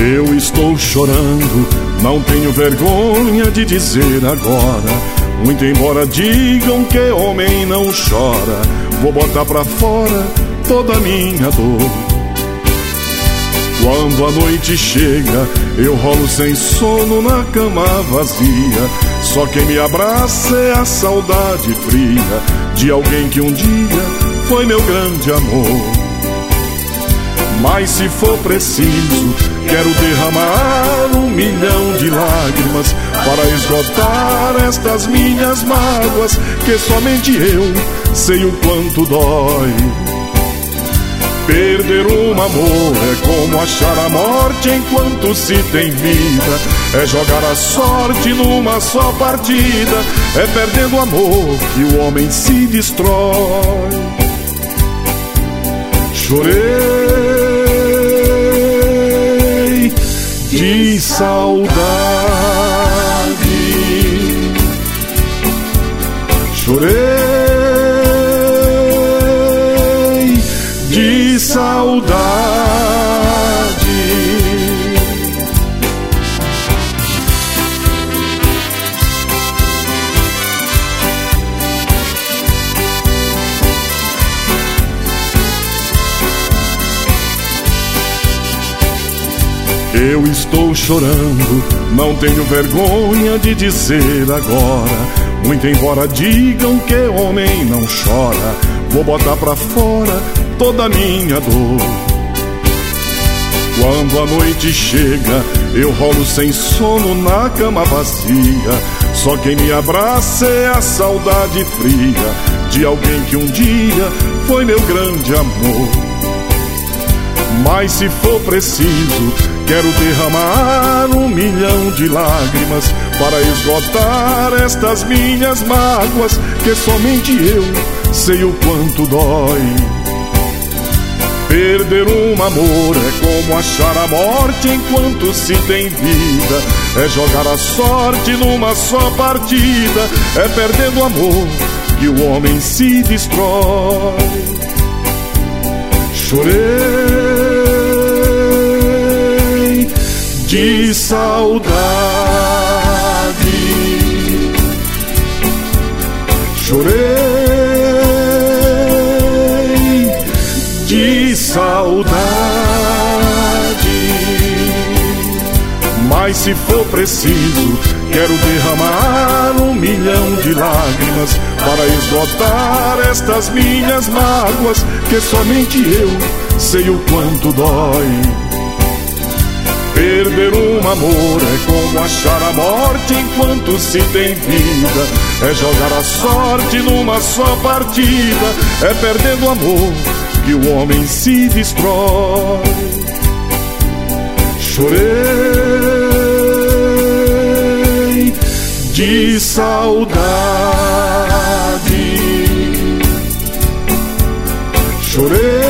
Eu estou chorando, não tenho vergonha de dizer agora. Muito embora digam que homem não chora, vou botar pra fora toda a minha dor. Quando a noite chega, eu rolo sem sono na cama vazia. Só quem me abraça é a saudade fria de alguém que um dia foi meu grande amor. Mas se for preciso, quero derramar 1 milhão de lágrimas para esgotar estas minhas mágoas, que somente eu sei o quanto dói. Perder um amor é como achar a morte enquanto se tem vida. É jogar a sorte numa só partida. É perdendo o amor que o homem se destrói. Chorei de saudade. Chorei de saudade. Eu estou chorando, não tenho vergonha de dizer agora. Muito embora digam que homem não chora, vou botar pra fora toda a minha dor. Quando a noite chega, eu rolo sem sono na cama vazia. Só quem me abraça é a saudade fria de alguém que um dia foi meu grande amor. Mas se for preciso, quero derramar 1 milhão de lágrimas para esgotar estas minhas mágoas, que somente eu sei o quanto dói. Perder um amor é como achar a morte enquanto se tem vida. É jogar a sorte numa só partida. É perdendo o amor que o homem se destrói. Chorei de saudade. Chorei de saudade. Mas se for preciso, quero derramar 1 milhão de lágrimas para esgotar estas minhas mágoas, que somente eu sei o quanto dói. Perder um amor é como achar a morte enquanto se tem vida. É jogar a sorte numa só partida. É perdendo o amor que o homem se destrói. Chorei de saudade. Chorei